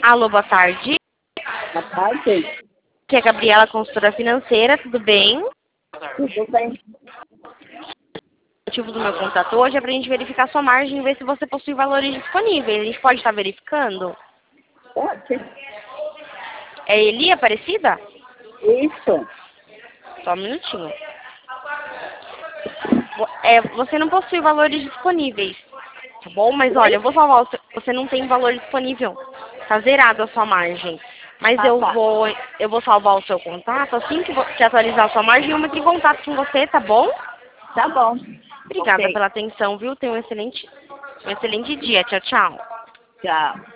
Alô, boa tarde. Boa tarde. Aqui é a Gabriela, consultora financeira, tudo bem? Tudo bem? O motivo do meu contato hoje é para a gente verificar sua margem e ver se você possui valores disponíveis. A gente pode estar verificando? Pode. É Eli Aparecida? Isso. Só um minutinho. Você não possui valores disponíveis, tá bom? Mas olha, Oi? eu vou salvar você não tem valor disponível. Tá zerado a sua margem. Mas Ah, tá. eu vou salvar o seu contato. Assim que atualizar a sua margem, eu entro em contato com você, tá bom? Tá bom. Obrigada Ok. pela atenção, viu? Tenha um excelente dia. Tchau, tchau. Tchau.